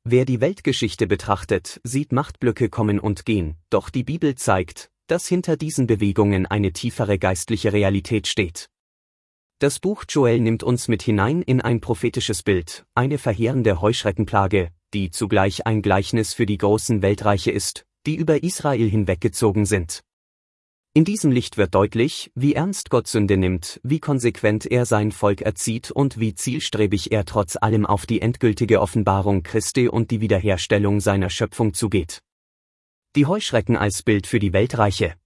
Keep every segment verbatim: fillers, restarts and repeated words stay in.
Wer die Weltgeschichte betrachtet, sieht Machtblöcke kommen und gehen, doch die Bibel zeigt, dass hinter diesen Bewegungen eine tiefere geistliche Realität steht. Das Buch Joel nimmt uns mit hinein in ein prophetisches Bild, eine verheerende Heuschreckenplage, die zugleich ein Gleichnis für die großen Weltreiche ist, die über Israel hinweggezogen sind. In diesem Licht wird deutlich, wie ernst Gott Sünde nimmt, wie konsequent er sein Volk erzieht und wie zielstrebig er trotz allem auf die endgültige Offenbarung Christi und die Wiederherstellung seiner Schöpfung zugeht. Die Heuschrecken als Bild für die Weltreiche.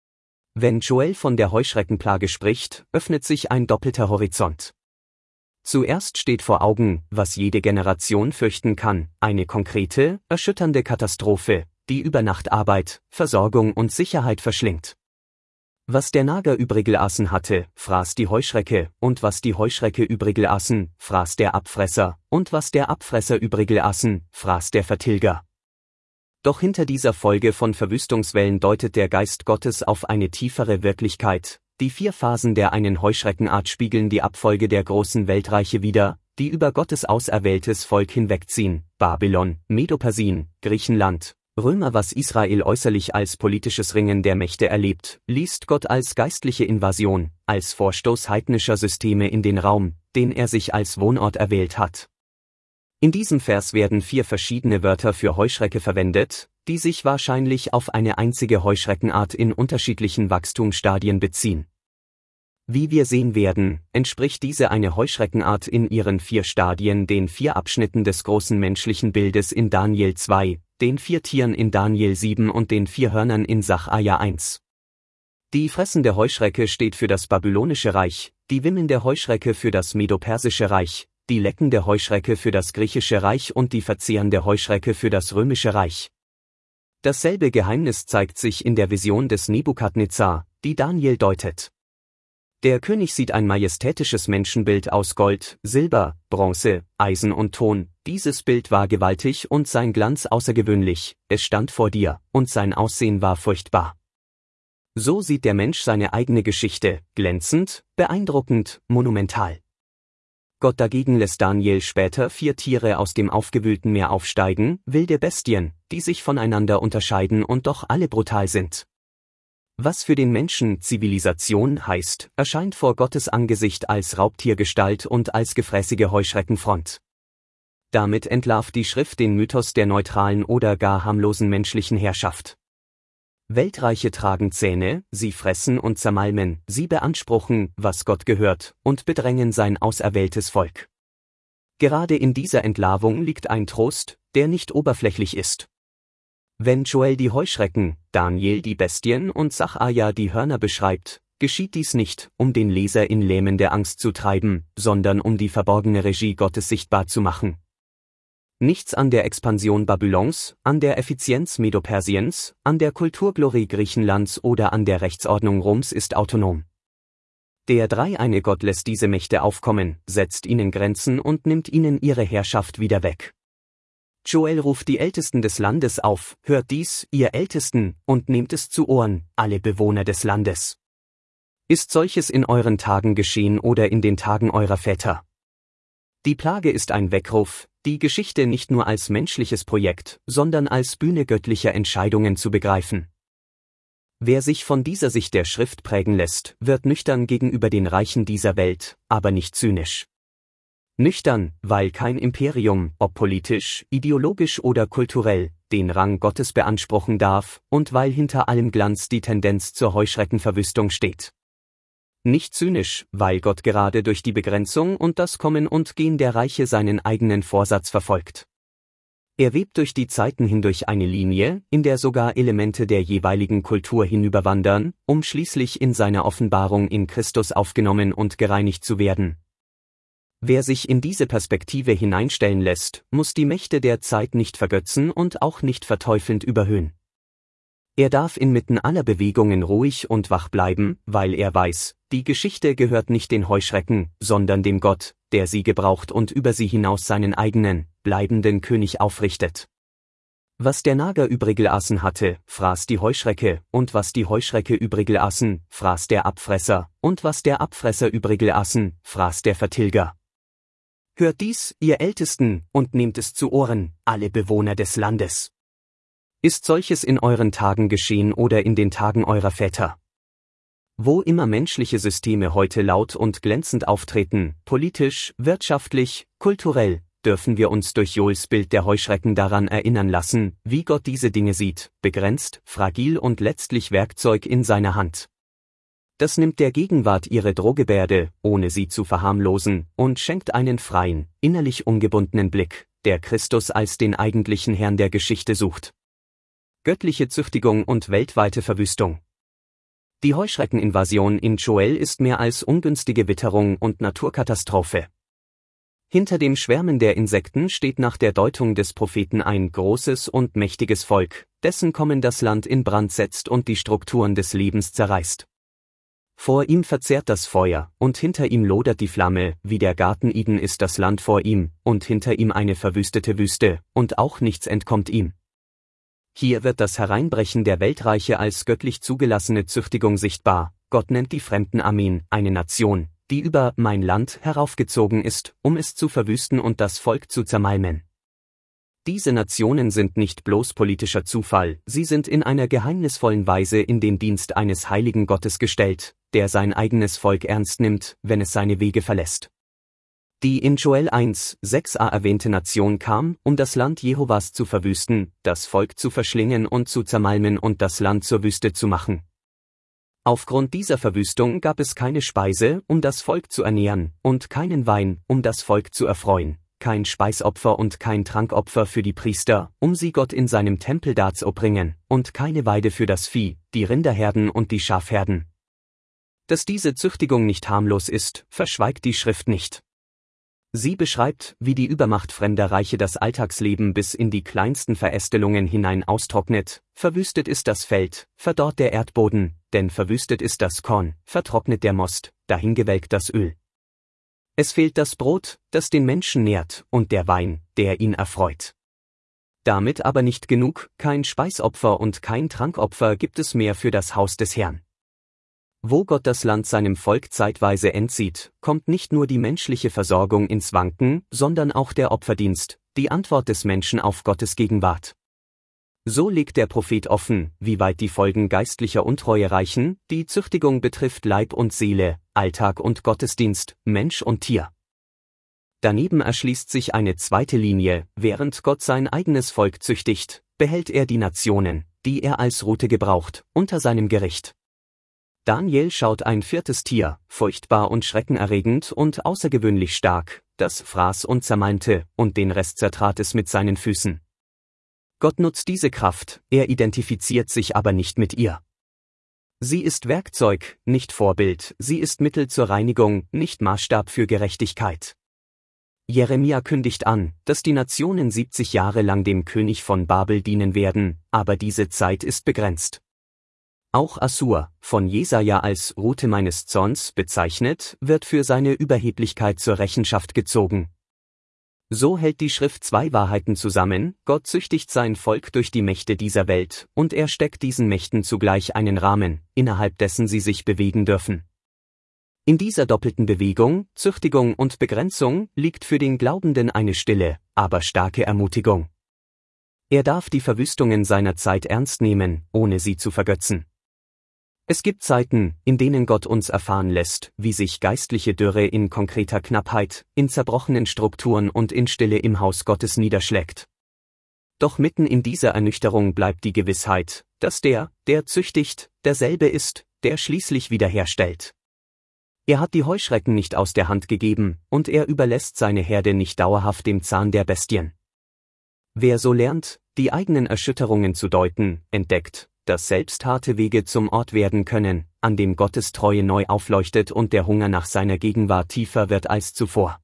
Wenn Joel von der Heuschreckenplage spricht, öffnet sich ein doppelter Horizont. Zuerst steht vor Augen, was jede Generation fürchten kann, eine konkrete, erschütternde Katastrophe, die über Nacht Arbeit, Versorgung und Sicherheit verschlingt. Was der Nager übrige aßen hatte, fraß die Heuschrecke, und was die Heuschrecke übrige aßen, fraß der Abfresser, und was der Abfresser übrige aßen, fraß der Vertilger. Doch hinter dieser Folge von Verwüstungswellen deutet der Geist Gottes auf eine tiefere Wirklichkeit. Die vier Phasen der einen Heuschreckenart spiegeln die Abfolge der großen Weltreiche wider, die über Gottes auserwähltes Volk hinwegziehen: Babylon, Medo-Persien, Griechenland, Römer. Was Israel äußerlich als politisches Ringen der Mächte erlebt, liest Gott als geistliche Invasion, als Vorstoß heidnischer Systeme in den Raum, den er sich als Wohnort erwählt hat. In diesem Vers werden vier verschiedene Wörter für Heuschrecke verwendet, die sich wahrscheinlich auf eine einzige Heuschreckenart in unterschiedlichen Wachstumsstadien beziehen. Wie wir sehen werden, entspricht diese eine Heuschreckenart in ihren vier Stadien den vier Abschnitten des großen menschlichen Bildes in Daniel zwei, den vier Tieren in Daniel sieben und den vier Hörnern in Sacharja eins. Die fressende Heuschrecke steht für das babylonische Reich, die wimmelnde Heuschrecke für das medo-persische Reich, die leckende Heuschrecke für das griechische Reich und die verzehrende Heuschrecke für das römische Reich. Dasselbe Geheimnis zeigt sich in der Vision des Nebukadnezar, die Daniel deutet. Der König sieht ein majestätisches Menschenbild aus Gold, Silber, Bronze, Eisen und Ton. Dieses Bild war gewaltig und sein Glanz außergewöhnlich, es stand vor dir, und sein Aussehen war furchtbar. So sieht der Mensch seine eigene Geschichte, glänzend, beeindruckend, monumental. Gott dagegen lässt Daniel später vier Tiere aus dem aufgewühlten Meer aufsteigen, wilde Bestien, die sich voneinander unterscheiden und doch alle brutal sind. Was für den Menschen Zivilisation heißt, erscheint vor Gottes Angesicht als Raubtiergestalt und als gefräßige Heuschreckenfront. Damit entlarvt die Schrift den Mythos der neutralen oder gar harmlosen menschlichen Herrschaft. Weltreiche tragen Zähne, sie fressen und zermalmen, sie beanspruchen, was Gott gehört, und bedrängen sein auserwähltes Volk. Gerade in dieser Entlarvung liegt ein Trost, der nicht oberflächlich ist. Wenn Joel die Heuschrecken, Daniel die Bestien und Sacharja die Hörner beschreibt, geschieht dies nicht, um den Leser in lähmende Angst zu treiben, sondern um die verborgene Regie Gottes sichtbar zu machen. Nichts an der Expansion Babylons, an der Effizienz Medo-Persiens, an der Kulturglorie Griechenlands oder an der Rechtsordnung Roms ist autonom. Der dreieine Gott lässt diese Mächte aufkommen, setzt ihnen Grenzen und nimmt ihnen ihre Herrschaft wieder weg. Joel ruft die Ältesten des Landes auf: Hört dies, ihr Ältesten, und nehmt es zu Ohren, alle Bewohner des Landes. Ist solches in euren Tagen geschehen oder in den Tagen eurer Väter? Die Plage ist ein Weckruf, die Geschichte nicht nur als menschliches Projekt, sondern als Bühne göttlicher Entscheidungen zu begreifen. Wer sich von dieser Sicht der Schrift prägen lässt, wird nüchtern gegenüber den Reichen dieser Welt, aber nicht zynisch. Nüchtern, weil kein Imperium, ob politisch, ideologisch oder kulturell, den Rang Gottes beanspruchen darf, und weil hinter allem Glanz die Tendenz zur Heuschreckenverwüstung steht. Nicht zynisch, weil Gott gerade durch die Begrenzung und das Kommen und Gehen der Reiche seinen eigenen Vorsatz verfolgt. Er webt durch die Zeiten hindurch eine Linie, in der sogar Elemente der jeweiligen Kultur hinüberwandern, um schließlich in seiner Offenbarung in Christus aufgenommen und gereinigt zu werden. Wer sich in diese Perspektive hineinstellen lässt, muss die Mächte der Zeit nicht vergötzen und auch nicht verteufelnd überhöhen. Er darf inmitten aller Bewegungen ruhig und wach bleiben, weil er weiß, die Geschichte gehört nicht den Heuschrecken, sondern dem Gott, der sie gebraucht und über sie hinaus seinen eigenen, bleibenden König aufrichtet. Was der Nager übrige aßen hatte, fraß die Heuschrecke, und was die Heuschrecke übrige aßen, fraß der Abfresser, und was der Abfresser übrige aßen, fraß der Vertilger. Hört dies, ihr Ältesten, und nehmt es zu Ohren, alle Bewohner des Landes. Ist solches in euren Tagen geschehen oder in den Tagen eurer Väter? Wo immer menschliche Systeme heute laut und glänzend auftreten, politisch, wirtschaftlich, kulturell, dürfen wir uns durch Joels Bild der Heuschrecken daran erinnern lassen, wie Gott diese Dinge sieht, begrenzt, fragil und letztlich Werkzeug in seiner Hand. Das nimmt der Gegenwart ihre Drohgebärde, ohne sie zu verharmlosen, und schenkt einen freien, innerlich ungebundenen Blick, der Christus als den eigentlichen Herrn der Geschichte sucht. Göttliche Züchtigung und weltweite Verwüstung. Die Heuschreckeninvasion in Joel ist mehr als ungünstige Witterung und Naturkatastrophe. Hinter dem Schwärmen der Insekten steht nach der Deutung des Propheten ein großes und mächtiges Volk, dessen Kommen das Land in Brand setzt und die Strukturen des Lebens zerreißt. Vor ihm verzehrt das Feuer, und hinter ihm lodert die Flamme, wie der Garten Eden ist das Land vor ihm, und hinter ihm eine verwüstete Wüste, und auch nichts entkommt ihm. Hier wird das Hereinbrechen der Weltreiche als göttlich zugelassene Züchtigung sichtbar. Gott nennt die Fremdenarmeen, eine Nation, die über mein Land heraufgezogen ist, um es zu verwüsten und das Volk zu zermalmen. Diese Nationen sind nicht bloß politischer Zufall, sie sind in einer geheimnisvollen Weise in den Dienst eines heiligen Gottes gestellt, der sein eigenes Volk ernst nimmt, wenn es seine Wege verlässt. Die in Joel eins, sechs a erwähnte Nation kam, um das Land Jehovas zu verwüsten, das Volk zu verschlingen und zu zermalmen und das Land zur Wüste zu machen. Aufgrund dieser Verwüstung gab es keine Speise, um das Volk zu ernähren, und keinen Wein, um das Volk zu erfreuen, kein Speisopfer und kein Trankopfer für die Priester, um sie Gott in seinem Tempel darzubringen, und keine Weide für das Vieh, die Rinderherden und die Schafherden. Dass diese Züchtigung nicht harmlos ist, verschweigt die Schrift nicht. Sie beschreibt, wie die Übermacht fremder Reiche das Alltagsleben bis in die kleinsten Verästelungen hinein austrocknet. Verwüstet ist das Feld, verdorrt der Erdboden, denn verwüstet ist das Korn, vertrocknet der Most, dahingewelkt das Öl. Es fehlt das Brot, das den Menschen nährt, und der Wein, der ihn erfreut. Damit aber nicht genug, kein Speisopfer und kein Trankopfer gibt es mehr für das Haus des Herrn. Wo Gott das Land seinem Volk zeitweise entzieht, kommt nicht nur die menschliche Versorgung ins Wanken, sondern auch der Opferdienst, die Antwort des Menschen auf Gottes Gegenwart. So legt der Prophet offen, wie weit die Folgen geistlicher Untreue reichen, die Züchtigung betrifft Leib und Seele, Alltag und Gottesdienst, Mensch und Tier. Daneben erschließt sich eine zweite Linie, während Gott sein eigenes Volk züchtigt, behält er die Nationen, die er als Rute gebraucht, unter seinem Gericht. Daniel schaut ein viertes Tier, furchtbar und schreckenerregend und außergewöhnlich stark, das fraß und zermalmte, und den Rest zertrat es mit seinen Füßen. Gott nutzt diese Kraft, er identifiziert sich aber nicht mit ihr. Sie ist Werkzeug, nicht Vorbild, sie ist Mittel zur Reinigung, nicht Maßstab für Gerechtigkeit. Jeremia kündigt an, dass die Nationen siebzig Jahre lang dem König von Babel dienen werden, aber diese Zeit ist begrenzt. Auch Assur, von Jesaja als Rute meines Zorns bezeichnet, wird für seine Überheblichkeit zur Rechenschaft gezogen. So hält die Schrift zwei Wahrheiten zusammen: Gott züchtigt sein Volk durch die Mächte dieser Welt, und er steckt diesen Mächten zugleich einen Rahmen, innerhalb dessen sie sich bewegen dürfen. In dieser doppelten Bewegung, Züchtigung und Begrenzung, liegt für den Glaubenden eine stille, aber starke Ermutigung. Er darf die Verwüstungen seiner Zeit ernst nehmen, ohne sie zu vergötzen. Es gibt Zeiten, in denen Gott uns erfahren lässt, wie sich geistliche Dürre in konkreter Knappheit, in zerbrochenen Strukturen und in Stille im Haus Gottes niederschlägt. Doch mitten in dieser Ernüchterung bleibt die Gewissheit, dass der, der züchtigt, derselbe ist, der schließlich wiederherstellt. Er hat die Heuschrecken nicht aus der Hand gegeben, und er überlässt seine Herde nicht dauerhaft dem Zahn der Bestien. Wer so lernt, die eigenen Erschütterungen zu deuten, entdeckt, dass selbst harte Wege zum Ort werden können, an dem Gottes Treue neu aufleuchtet und der Hunger nach seiner Gegenwart tiefer wird als zuvor.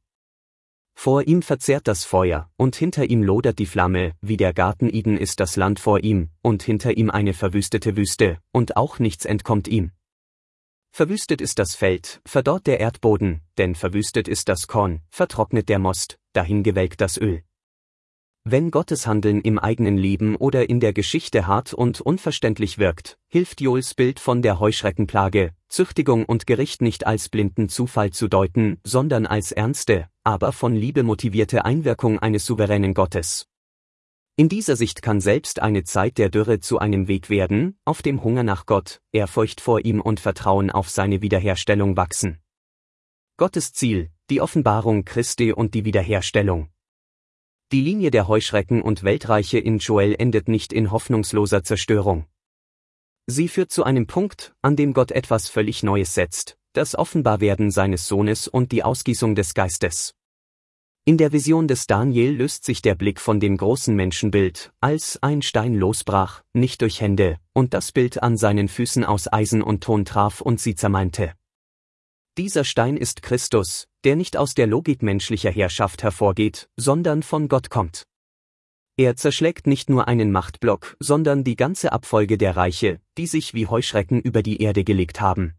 Vor ihm verzehrt das Feuer, und hinter ihm lodert die Flamme, wie der Garten Eden ist das Land vor ihm, und hinter ihm eine verwüstete Wüste, und auch nichts entkommt ihm. Verwüstet ist das Feld, verdorrt der Erdboden, denn verwüstet ist das Korn, vertrocknet der Most, dahingewelkt das Öl. Wenn Gottes Handeln im eigenen Leben oder in der Geschichte hart und unverständlich wirkt, hilft Joels Bild von der Heuschreckenplage, Züchtigung und Gericht nicht als blinden Zufall zu deuten, sondern als ernste, aber von Liebe motivierte Einwirkung eines souveränen Gottes. In dieser Sicht kann selbst eine Zeit der Dürre zu einem Weg werden, auf dem Hunger nach Gott, Ehrfurcht vor ihm und Vertrauen auf seine Wiederherstellung wachsen. Gottes Ziel, die Offenbarung Christi und die Wiederherstellung. Die Linie der Heuschrecken und Weltreiche in Joel endet nicht in hoffnungsloser Zerstörung. Sie führt zu einem Punkt, an dem Gott etwas völlig Neues setzt, das Offenbarwerden seines Sohnes und die Ausgießung des Geistes. In der Vision des Daniel löst sich der Blick von dem großen Menschenbild, als ein Stein losbrach, nicht durch Hände, und das Bild an seinen Füßen aus Eisen und Ton traf und sie zermalmte. Dieser Stein ist Christus, der nicht aus der Logik menschlicher Herrschaft hervorgeht, sondern von Gott kommt. Er zerschlägt nicht nur einen Machtblock, sondern die ganze Abfolge der Reiche, die sich wie Heuschrecken über die Erde gelegt haben.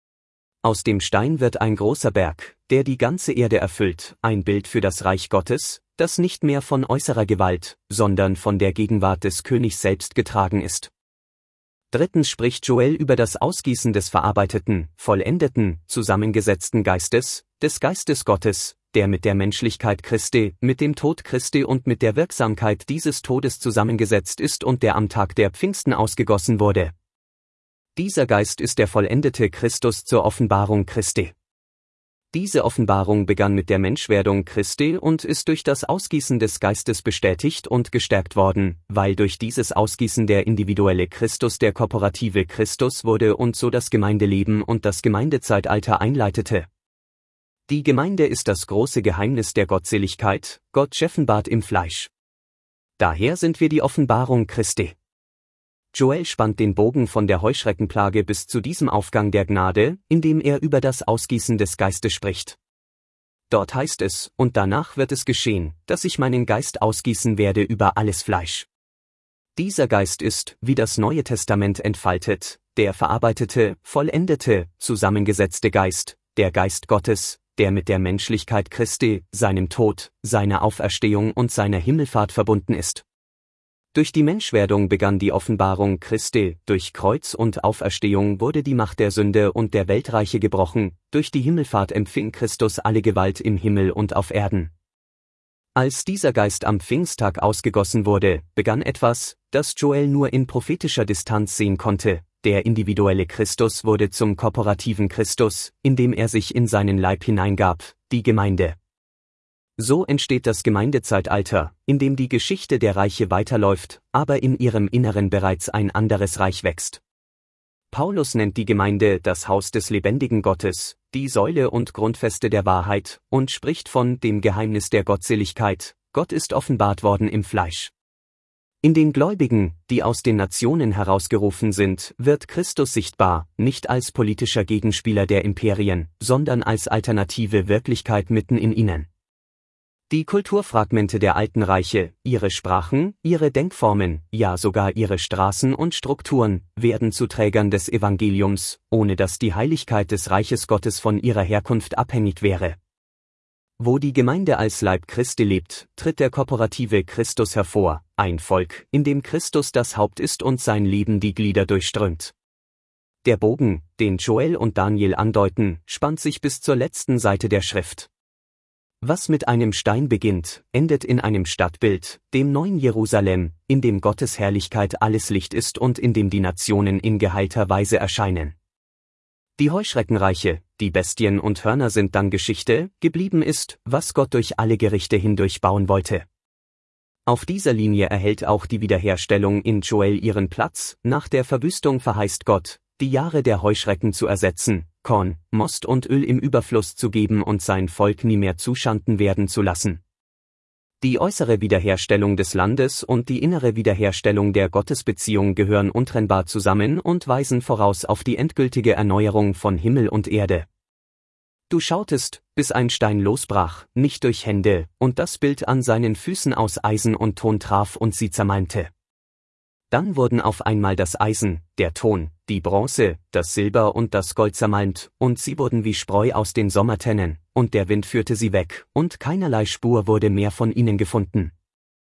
Aus dem Stein wird ein großer Berg, der die ganze Erde erfüllt, ein Bild für das Reich Gottes, das nicht mehr von äußerer Gewalt, sondern von der Gegenwart des Königs selbst getragen ist. Drittens spricht Joel über das Ausgießen des verarbeiteten, vollendeten, zusammengesetzten Geistes, des Geistes Gottes, der mit der Menschlichkeit Christi, mit dem Tod Christi und mit der Wirksamkeit dieses Todes zusammengesetzt ist und der am Tag der Pfingsten ausgegossen wurde. Dieser Geist ist der vollendete Christus zur Offenbarung Christi. Diese Offenbarung begann mit der Menschwerdung Christi und ist durch das Ausgießen des Geistes bestätigt und gestärkt worden, weil durch dieses Ausgießen der individuelle Christus der korporative Christus wurde und so das Gemeindeleben und das Gemeindezeitalter einleitete. Die Gemeinde ist das große Geheimnis der Gottseligkeit, Gott offenbart im Fleisch. Daher sind wir die Offenbarung Christi. Joel spannt den Bogen von der Heuschreckenplage bis zu diesem Aufgang der Gnade, indem er über das Ausgießen des Geistes spricht. Dort heißt es, und danach wird es geschehen, dass ich meinen Geist ausgießen werde über alles Fleisch. Dieser Geist ist, wie das Neue Testament entfaltet, der verarbeitete, vollendete, zusammengesetzte Geist, der Geist Gottes, der mit der Menschlichkeit Christi, seinem Tod, seiner Auferstehung und seiner Himmelfahrt verbunden ist. Durch die Menschwerdung begann die Offenbarung Christi, durch Kreuz und Auferstehung wurde die Macht der Sünde und der Weltreiche gebrochen, durch die Himmelfahrt empfing Christus alle Gewalt im Himmel und auf Erden. Als dieser Geist am Pfingsttag ausgegossen wurde, begann etwas, das Joel nur in prophetischer Distanz sehen konnte. Der individuelle Christus wurde zum korporativen Christus, indem er sich in seinen Leib hineingab, die Gemeinde. So entsteht das Gemeindezeitalter, in dem die Geschichte der Reiche weiterläuft, aber in ihrem Inneren bereits ein anderes Reich wächst. Paulus nennt die Gemeinde das Haus des lebendigen Gottes, die Säule und Grundfeste der Wahrheit, und spricht von dem Geheimnis der Gottseligkeit, Gott ist offenbart worden im Fleisch. In den Gläubigen, die aus den Nationen herausgerufen sind, wird Christus sichtbar, nicht als politischer Gegenspieler der Imperien, sondern als alternative Wirklichkeit mitten in ihnen. Die Kulturfragmente der alten Reiche, ihre Sprachen, ihre Denkformen, ja sogar ihre Straßen und Strukturen, werden zu Trägern des Evangeliums, ohne dass die Heiligkeit des Reiches Gottes von ihrer Herkunft abhängig wäre. Wo die Gemeinde als Leib Christi lebt, tritt der korporative Christus hervor, ein Volk, in dem Christus das Haupt ist und sein Leben die Glieder durchströmt. Der Bogen, den Joel und Daniel andeuten, spannt sich bis zur letzten Seite der Schrift. Was mit einem Stein beginnt, endet in einem Stadtbild, dem neuen Jerusalem, in dem Gottes Herrlichkeit alles Licht ist und in dem die Nationen in geheilter Weise erscheinen. Die Heuschreckenreiche, die Bestien und Hörner sind dann Geschichte, geblieben ist, was Gott durch alle Gerichte hindurch bauen wollte. Auf dieser Linie erhält auch die Wiederherstellung in Joel ihren Platz, nach der Verwüstung verheißt Gott, die Jahre der Heuschrecken zu ersetzen, Korn, Most und Öl im Überfluss zu geben und sein Volk nie mehr zuschanden werden zu lassen. Die äußere Wiederherstellung des Landes und die innere Wiederherstellung der Gottesbeziehung gehören untrennbar zusammen und weisen voraus auf die endgültige Erneuerung von Himmel und Erde. Du schautest, bis ein Stein losbrach, nicht durch Hände, und das Bild an seinen Füßen aus Eisen und Ton traf und sie zermalmte. Dann wurden auf einmal das Eisen, der Ton, die Bronze, das Silber und das Gold zermalmt, und sie wurden wie Spreu aus den Sommertennen, und der Wind führte sie weg, und keinerlei Spur wurde mehr von ihnen gefunden.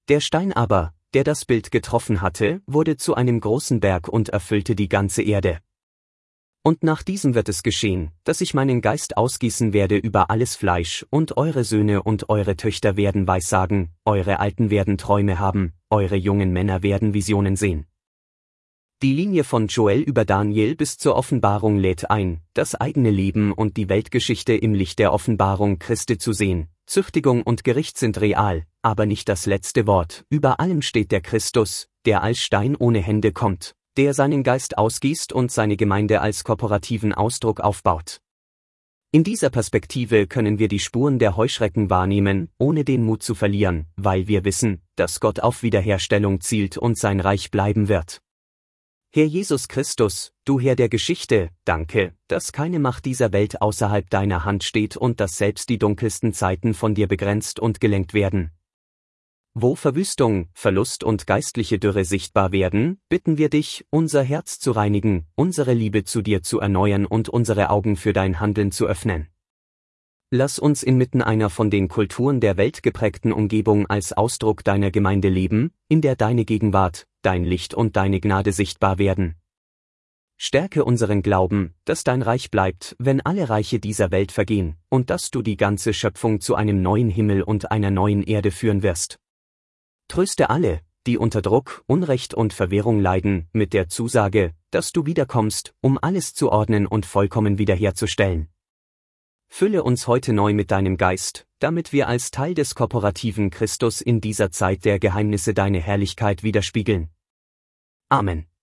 Der Stein aber, der das Bild getroffen hatte, wurde zu einem großen Berg und erfüllte die ganze Erde. Und nach diesem wird es geschehen, dass ich meinen Geist ausgießen werde über alles Fleisch, und eure Söhne und eure Töchter werden Weissagen, eure Alten werden Träume haben, eure jungen Männer werden Visionen sehen. Die Linie von Joel über Daniel bis zur Offenbarung lädt ein, das eigene Leben und die Weltgeschichte im Licht der Offenbarung Christi zu sehen. Züchtigung und Gericht sind real, aber nicht das letzte Wort. Über allem steht der Christus, der als Stein ohne Hände kommt, der seinen Geist ausgießt und seine Gemeinde als korporativen Ausdruck aufbaut. In dieser Perspektive können wir die Spuren der Heuschrecken wahrnehmen, ohne den Mut zu verlieren, weil wir wissen, dass Gott auf Wiederherstellung zielt und sein Reich bleiben wird. Herr Jesus Christus, du Herr der Geschichte, danke, dass keine Macht dieser Welt außerhalb deiner Hand steht und dass selbst die dunkelsten Zeiten von dir begrenzt und gelenkt werden. Wo Verwüstung, Verlust und geistliche Dürre sichtbar werden, bitten wir dich, unser Herz zu reinigen, unsere Liebe zu dir zu erneuern und unsere Augen für dein Handeln zu öffnen. Lass uns inmitten einer von den Kulturen der Welt geprägten Umgebung als Ausdruck deiner Gemeinde leben, in der deine Gegenwart, dein Licht und deine Gnade sichtbar werden. Stärke unseren Glauben, dass dein Reich bleibt, wenn alle Reiche dieser Welt vergehen, und dass du die ganze Schöpfung zu einem neuen Himmel und einer neuen Erde führen wirst. Tröste alle, die unter Druck, Unrecht und Verwirrung leiden, mit der Zusage, dass du wiederkommst, um alles zu ordnen und vollkommen wiederherzustellen. Fülle uns heute neu mit deinem Geist, damit wir als Teil des korporativen Christus in dieser Zeit der Geheimnisse deine Herrlichkeit widerspiegeln. Amen.